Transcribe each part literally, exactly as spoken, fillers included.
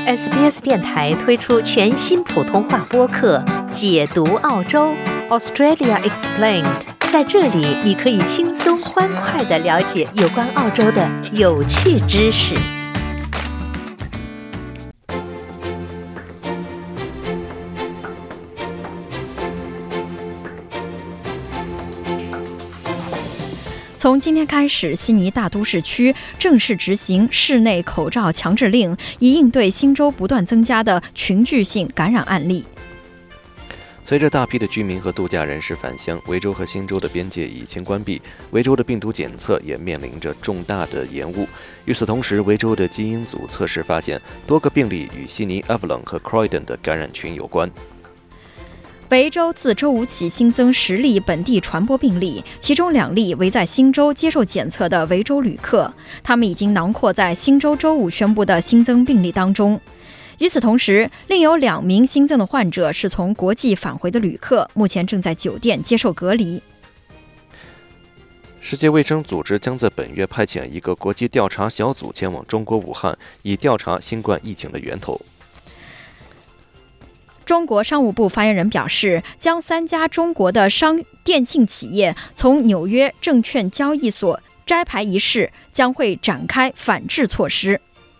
S B S 电台推出全新普通话播客《解读澳洲 Australia Explained》，在这里你可以轻松欢快地了解有关澳洲的有趣知识。 从今天开始，悉尼大都市区正式执行室内口罩强制令，以应对新州不断增加的群聚性感染案例。 随着大批的居民和度假人士返乡，维州和新州的边界已经关闭，维州的病毒检测也面临着重大的延误。与此同时，维州的基因组测试发现多个病例与悉尼、Avalon 和 Croydon 的感染群有关。 维州自周五起新增十例本地传播病例，其中两例为在新州接受检测的维州旅客，他们已经囊括在新州周五宣布的新增病例当中。与此同时，另有两名新增的患者是从国际返回的旅客，目前正在酒店接受隔离。 世界卫生组织将在本月派遣一个国际调查小组前往中国武汉，以调查新冠疫情的源头。 中国商务部发言人表示，将三家中国的商电信企业从纽约证券交易所摘牌一事，将会展开反制措施。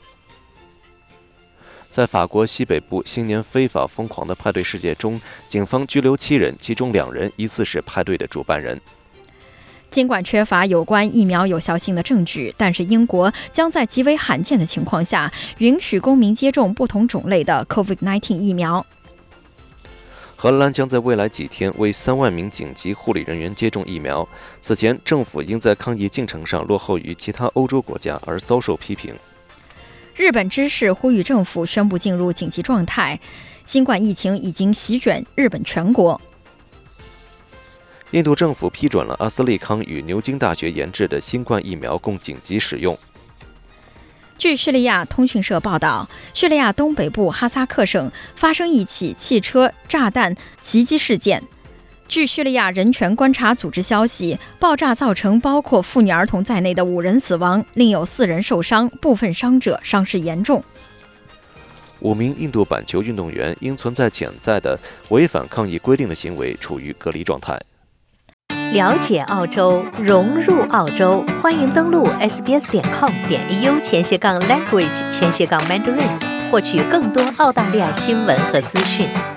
在法国西北部新年非法疯狂的派对事件中，警方拘留七人，其中两人疑似是派对的主办人。 尽管缺乏有关疫苗有效性的证据，但是英国将在极为罕见的情况下，允许公民接种不同种类的 COVID 十九 疫苗。 荷兰将在未来几天为三万名紧急护理人员接种疫苗。此前，政府因在抗疫进程上落后于其他欧洲国家而遭受批评。 日本知事呼吁政府宣布进入紧急状态，新冠疫情已经席卷日本全国。 印度政府批准了阿斯利康与牛津大学研制的新冠疫苗供紧急使用。 据叙利亚通讯社报道，叙利亚东北部哈萨克省发生一起汽车炸弹袭击事件。据叙利亚人权观察组织消息，爆炸造成包括妇女儿童在内的五人死亡，另有四人受伤，部分伤者伤势严重。 五名印度板球运动员因存在潜在的违反抗疫规定的行为，处于隔离状态。 了解澳洲，融入澳洲，欢迎登录 s b s 点 com 点 a u 前斜杠 language 前斜杠 mandarin，获取更多澳大利亚新闻和资讯。